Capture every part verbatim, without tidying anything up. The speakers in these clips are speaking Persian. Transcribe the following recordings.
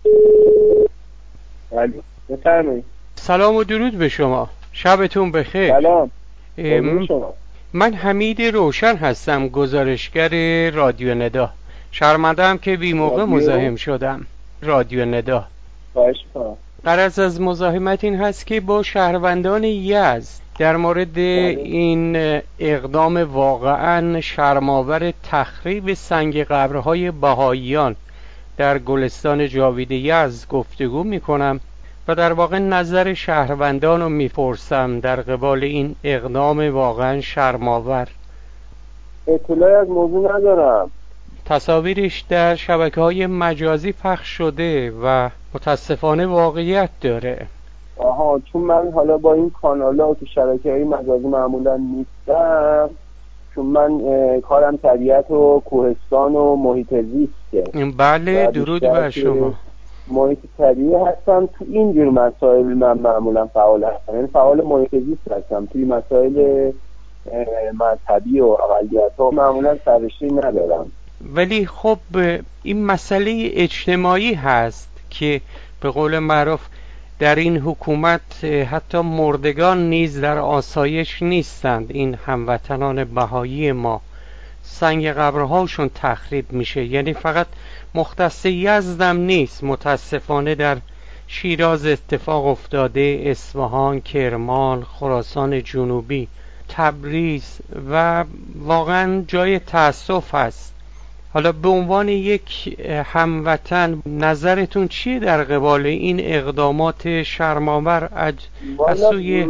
ولی بفرمایید. سلام و درود به شما، شبتون بخیر. سلام. م... من حمید روشن هستم، گزارشگر رادیو ندا. شرمنده‌ام که بی موقع مزاحم شدم. رادیو ندا. خواهش می‌کنم. غرض از مزاحمت این هست که با شهروندان یزد در مورد این اقدام واقعا شرم‌آور تخریب سنگ قبرهای بهائیان در گلستان جاوید یزد گفتگو میکنم و در واقع نظر شهروندان رو میپرسم در قبال این اقدام واقعا شرم‌آور. اطلاعی از موضوع ندارم. تصاویرش در شبکه‌های مجازی پخش شده و متاسفانه واقعیت داره. آها، چون من حالا با این کانال‌ها و تو شبکه‌های مجازی معمولا نیستم، چون من کارم طبیعت و کوهستان و محیط زیسته. بله، درود بر شما. محیط طبیعی هستم. تو اینجور مسائل من معمولا فعال هستم، یعنی فعال محیط زیست هستم. توی مسائل مذهبی و اقلیت‌ها معمولا سررشته ندارم. ولی خب این مسئله اجتماعی هست که به قول معروف در این حکومت حتی مردگان نیز در آسایش نیستند. این هموطنان بهایی ما سنگ قبرهاشون تخریب میشه، یعنی فقط مختص یزدم نیست، متاسفانه در شیراز اتفاق افتاده، اصفهان، کرمان، خراسان جنوبی، تبریز و واقعا جای تأسف هست. حالا به عنوان یک هموطن نظرتون چیه در قبال این اقدامات شرم‌آور از سوی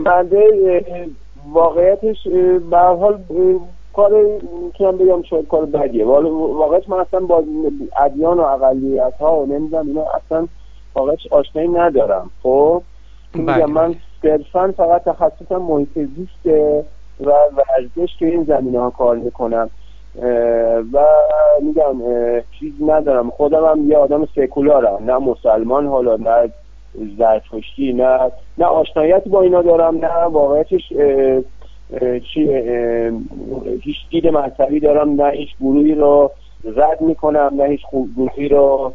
واقعیتش؟ به هر حال کار میتونم بگم شاید کار بدیه. واقعیت من اصلا با ادیان و اقلیت‌ها و نمیدونم اینا اصلا واقعیتش آشنایی ندارم. خب میگم من صرفا فقط تخصصم محیط زیسته و ورزش که این زمینه‌ها کار میکنم و میگم چیزی ندارم. خودم هم یه آدم سکولارم، نه مسلمان، حالا نه زرتشتی، نه نه آشناییت با اینا دارم، نه واقعیتش چی هیچ دید مذهبی دارم، نه هیچ گروهی رو رد میکنم، نه هیچ گروهی رو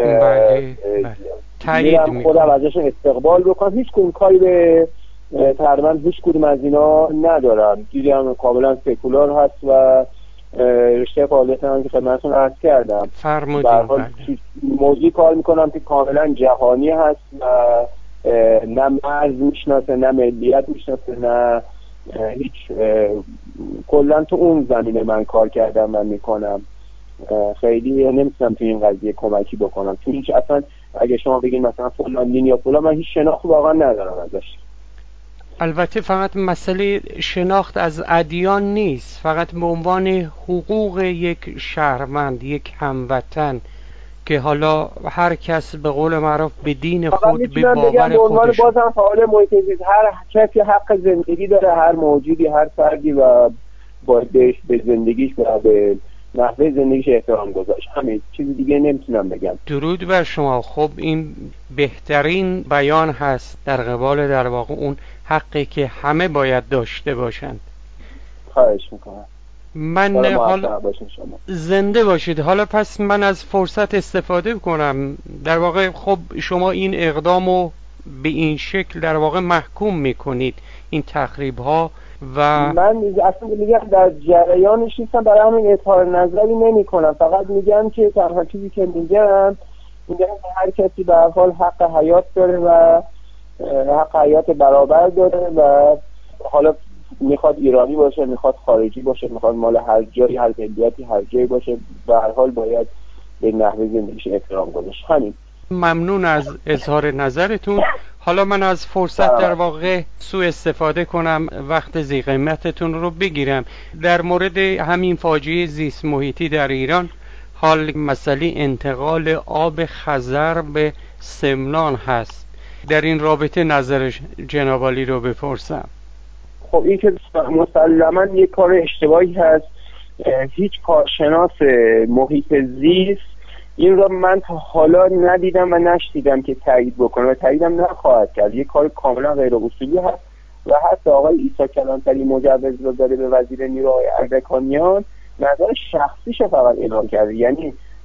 میرم خودم ازشون استقبال بکنم. هیچ کدوم کاری به تقریبا هیچ کدوم از اینا ندارم. دیدم کاملا سکولار هست و رشته فعالیت هم که خدمتتون عرض کردم. فرمودین. بله. موضوعی کار میکنم که کاملا جهانی هست و نه مرز میشناسه، نه ملیت میشناسه، نه هیچ. کلا تو اون زمینه من کار کردم و میکنم. خیلی نمیتونم تو این قضیه کمکی بکنم. تو هیچ اصلا اگه شما بگین مثلا فلان دین یا فلان، من هیچ شناخت واقعا ندارم ازش. البته فقط مسئله شناخت از ادیان نیست، فقط به عنوان حقوق یک شهروند، یک هموطن که حالا هر کس به قول معروف به دین خود، به باور خودش. بازم فعال محیط زیست، هر کسی حق زندگی داره، هر موجودی، هر فردی و باید به زندگیش و به نحوه زندگیش احترام گذاشت. همین، چیز دیگه نمیتونم بگم. درود بر شما. خب این بهترین بیان هست در قبال در واقع اون حقی که همه باید داشته باشند. خواهش میکنم. من حالا زنده باشید. حالا پس من از فرصت استفاده کنم. در واقع خب شما این اقدامو به این شکل در واقع محکوم میکنید، این تخریب ها، و من اصلا میگم در جریانش نیستم، برای همین اظهار نظری نمی کنم. فقط میگم که تنها چیزی که میگم میگم که هر کسی به هر حال حق حیات داره و حق حیات برابر داره و حالا میخواد ایرانی باشه، میخواد خارجی باشه، میخواد مال هر جایی، هر ملیتی، هر جایی باشه، به هر حال باید به نحوه زندگیش احترام گذاشت. همین. ممنون از اظهار نظرتون. حالا من از فرصت در واقع سوء استفاده کنم، وقت ذی قیمتتون رو بگیرم. در مورد همین فاجعه زیست محیطی در ایران، حال مسئله انتقال آب خزر به سمنان هست. در این رابطه نظر جناب عالی رو بپرسم. خب این که مسلماً یک کار اشتباهی هست. هیچ کارشناس محیط زیست این را من تا حالا ندیدم و نشنیدم که تایید بکنه و تاییدم نخواهد کرد. یک کار کاملا غیر اصولی هست و حتی آقای عیسی کلانتری مجوز رو داده به وزیر نیروهای اردکانیان، نظر شخصیش فقط اعلام کرده. یعنی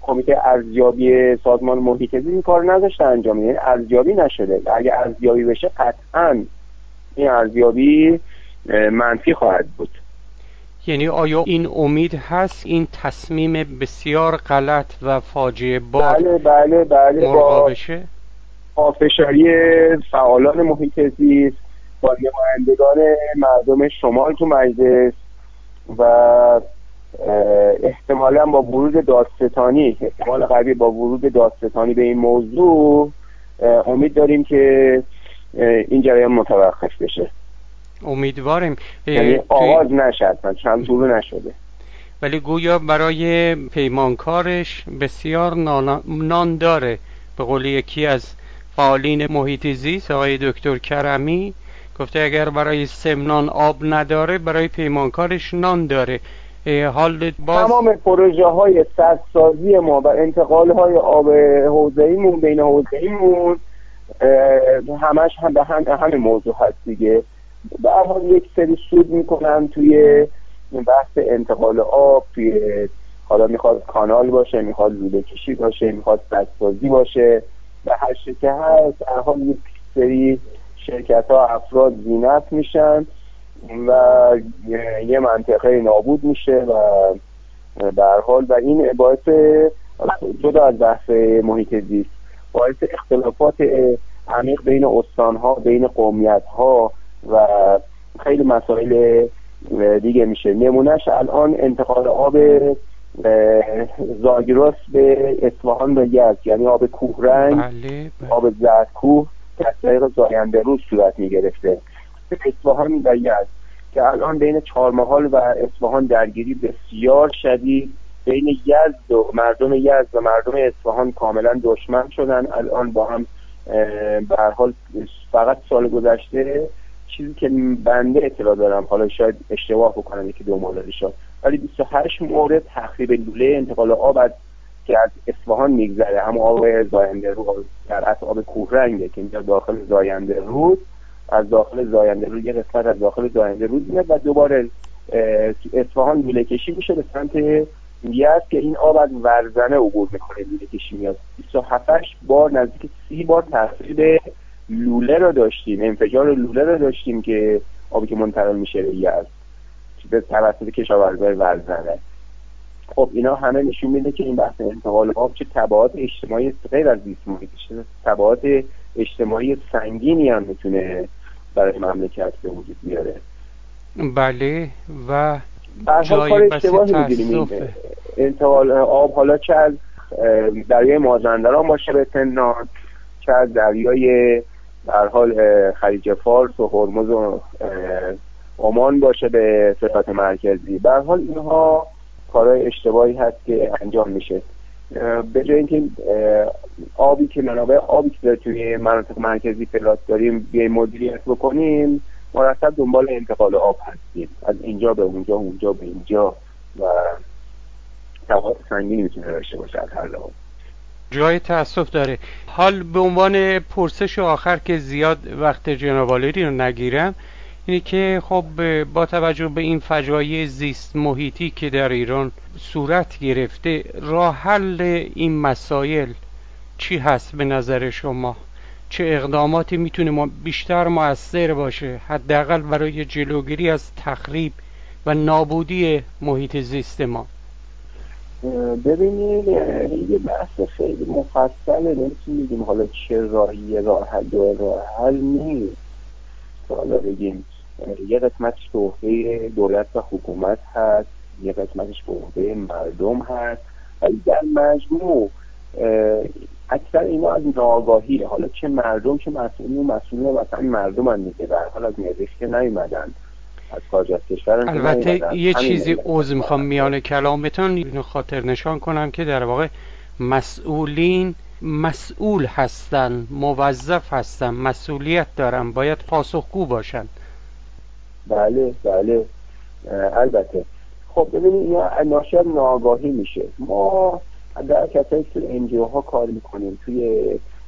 کمیته ارزیابی سازمان محیط زیست این کار نذاشته انجام بده، یعنی ارزیابی نشده. اگه ارزیابی بشه قطعاً این ارزیابی منفی خواهد بود. یعنی آیا این امید هست این تصمیم بسیار غلط و فاجعه بار بله بله بله ملغا بشه؟ پافشاری فعالان محیط زیست، با نمایندگان مردم شمال تو مجلس و احتمالاً با ورود دادستانی، احتمال قوی با ورود دادستانی به این موضوع امید داریم که این جریان متوقف بشه. امیدواریم. یعنی آغاز نشد، چند طول نشده، ولی گویا برای پیمانکارش بسیار نان داره. به قول یکی از فعالین محیط زیست آقای دکتر کرمی گفته اگر برای سمنان آب نداره برای پیمانکارش نان داره. حال باز تمام پروژه های سدسازی ما و انتقال های آب حوضه‌ایمون بین حوضه‌ایمون همش هم به هم همین موضوع هست دیگه. به هر حال یک سری سود میکنن توی بحث انتقال آب، توی حالا میخواد کانال باشه، میخواد لوله کشی باشه، میخواد سدسازی باشه، به هر شکل هست به هر حال یک سری شرکت ها افراد زینت میشن و یه منطقه نابود میشه و به هر حال و این باعث جدا از بحث محیط زیست باعث اختلافات عمیق بین استانها، بین قومیت‌ها و خیلی مسائل دیگه میشه. نمونهش الان انتقال آب زاگرس به اصفهان و یزد، یعنی آب کوهرنگ، بله بله. آب زردکوه که از طریق زاینده رود صورت میگرفته به اصفهان و یزد که الان بین چهارمحال و اصفهان درگیری بسیار شدید، بین یزد و مردم یزد و مردم اصفهان کاملا دشمن شدن. الان با هم به هر حال فقط سال گذشته چیزی که بنده اطلاع دارم، حالا شاید اشتباه بکنم یکی دو موردی شد، ولی بیست و هشت مورد تخریب لوله انتقال آب از که از اصفهان میگذره، هم آب زاینده رود در اصل آب کوهرنگه که میاد داخل زاینده رود، از داخل زاینده رود یه قسمت از داخل زاینده رود میاد و دوباره اصفهان لوله کشی میشه به سمت یزد که این آب از ورزنه عبور میکنه، لوله کشی میاد. بیست و هفت بار نزدیک سی بار تخریب لوله رو داشتیم، انفجار لوله رو داشتیم که آبی که منتقل میشه به یزد به توسط کشاورزای ورزنه. خب اینا همه نشون میده که این بحث انتقال آب چه تبعات اجتماعی غیر از زیست محیطی، چه تبعات اجتماعی سنگینی هم میتونه برای مملکت به وجود بیاره. بله و جای اشتباهی می‌گیریم انتقال آب، حالا چه از دریای مازندران باشه به سمنان، چه از دریای در حال خلیج فارس و هرمز و عمان باشه به سطح مرکزی، به هر حال اینها کارهای اشتباهی هست که انجام میشه. به جای اینکه آبی که منابع آبی که توی مناطق مرکزی فلات داریم بیایم مدیریت بکنیم، مرتب دنبال انتقال آب هستیم از اینجا به اونجا، اونجا به اینجا و تبعات سنگینی میتونه داشته باشه از هر لحاظ. جای تأسف داره. حال به عنوان پرسش آخر که زیاد وقت جناب عالی رو نگیرم اینه که خب با توجه به این فجایع زیست محیطی که در ایران صورت گرفته، راه حل این مسائل چی هست به نظر شما؟ چه اقداماتی میتونه بیشتر مؤثر باشه حداقل برای جلوگیری از تخریب و نابودی محیط زیست ما؟ ببینید یه بحث خیلی مفصله، نمیتونیم بگیم حالا چه راهی راه حل و راه حل نیست. حالا بگیم یه قسمتش به عهده دولت و حکومت هست، یه قسمتش به عهده مردم هست، ولی در مجموع اکثر اینا از ناآگاهیه. حالا چه مردم چه مسئولین و مسئولین مثلا مردم هم میگه در حال از میادش که نیومدن از خارج از کشور. البته یه چیزی عذر میخوام میان کلامتون اینو خاطر نشان کنم که در واقع مسئولین مسئول هستن، موظف هستن، مسئولیت دارن، باید پاسخگو باشن. بله بله البته. خب ببینید اینا ناشی از ناآگاهی میشه. ما در کسایی که انجیو ها کار میکنیم، توی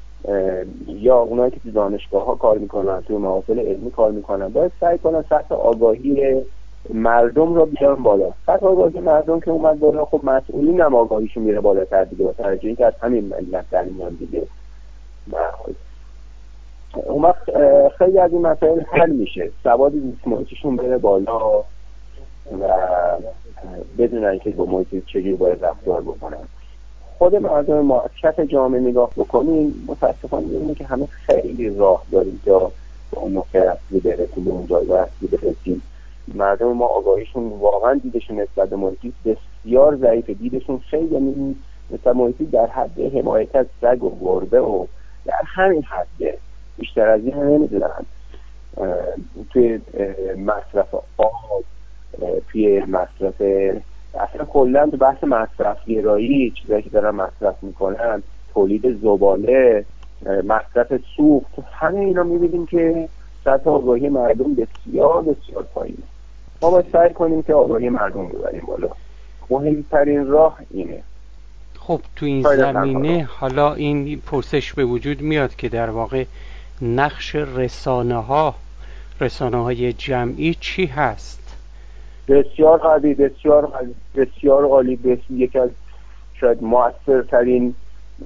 یا اونایی که تو دانشگاه ها کار میکنن، توی محافل علمی کار میکنن، باید سعی کنن سطح آگاهی مردم رو بیارن بالا. بعد آگاهی مردم که اومد بالا، خب مسئولین هم آگاهیشون میره بالاتر دیگه، با توجه اینکه از همین ملت در میان دیگه. اون وقت خیلی از این مسائل حل میشه، سواد زیست محیطیشون بره بالا و بدونن که با محیط چجوری باید رفتار بکنن. خود مردم ما از کف جامعه نگاه بکنیم، متاسفانه می‌بینیم که همه خیلی راه داریم تا به اون نقطه اصلی برسیم، به اون جایگاه اصلی برسیم. مردم ما آگاهیشون واقعا دیدشون نسبت به محیط بسیار ضعیفه، دیدشون خیلی یعنی مثلا محیط در حد حمایت از سگ و گربه و در همین حده، بیشتر از این نمیدونن. توی مصرف آب، توی مصرف اصلا کلا تو بحث مصرف گرایی، چیزایی که دارن مصرف میکنن، تولید زباله، مصرف سوخت، همه اینا میبینیم که سطح آگاهی مردم بسیار بسیار پایینه. ما باید سعی کنیم که آگاهی مردم ببریم بالا. مهمترین راه اینه. خب تو این زمینه حالا این پرسش به وجود میاد که در واقع نقش رسانه ها رسانه های جمعی چی هست؟ بسیار عالی، بسیار عالی، بسیار عالی. یکی از شاید مؤثرترین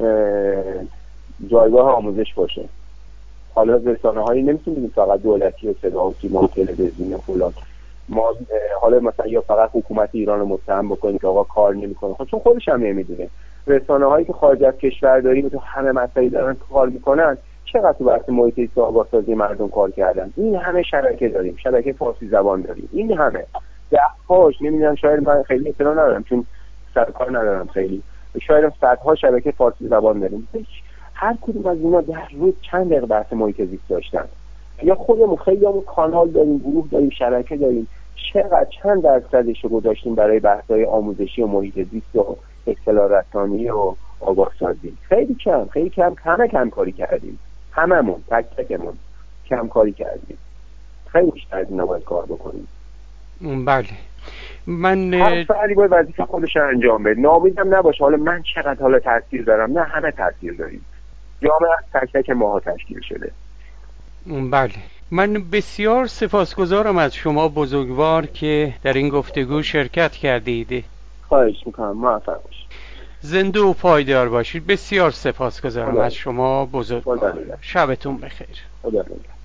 جایگاه آموزش باشه. حالا رسانه هایی نمیتونیم بگیم فقط دولتی و صدا و سیما و تلویزیون و فلان. ما حالا مثلا یا فقط حکومت ایران رو متهم بکنیم که آقا کار نمیکنه، خب چون خودش هم نمیدونه. رسانه هایی که خارج از کشور داریم و تو همه مسائل دارن کار میکنن، چقدر تو بحث محیط زیست و آگاهسازی مردم کار کردن. این همه شبکه داریم، شبکه فارسی زبان داریم، این همه ده هاش نمیدونم، شاید من خیلی اطلاع ندارم چون سر کار ندارم خیلی، شاید صدها شبکه فارسی زبان داریم. هر کدوم از اینا در روز چند دقیقه بحث محیط زیست داشتن. یا خودمون خیلیامون کانال داریم، گروه داریم، شبکه داریم، چقدر چند درصدش رو گذاشتیم برای بحث‌های آموزشی و محیط زیست و اطلاع رسانی و آگاه سازی؟ خیلی کم، خیلی کم، همه کم کاری کردیم، هممون تک تکمون کم کاری کردیم. خیلی بیشتر از اینا باید کار بکنیم. بله، من هر فردی باید وظیفه خودش رو انجام بده، ناامیدم نباشه حالا من چقدر حالا تاثیر دارم، نه همه تاثیر داریم، جامعه از تک تک ماها تشکیل شده. بله، من بسیار سپاسگزارم از شما بزرگوار که در این گفتگو شرکت کردید. خواهش میکنم، موفق باشید. زنده و پایدار باشید. بسیار سپاسگزارم از شما بزرگوار. شبتون بخیر. خدا نگهدار.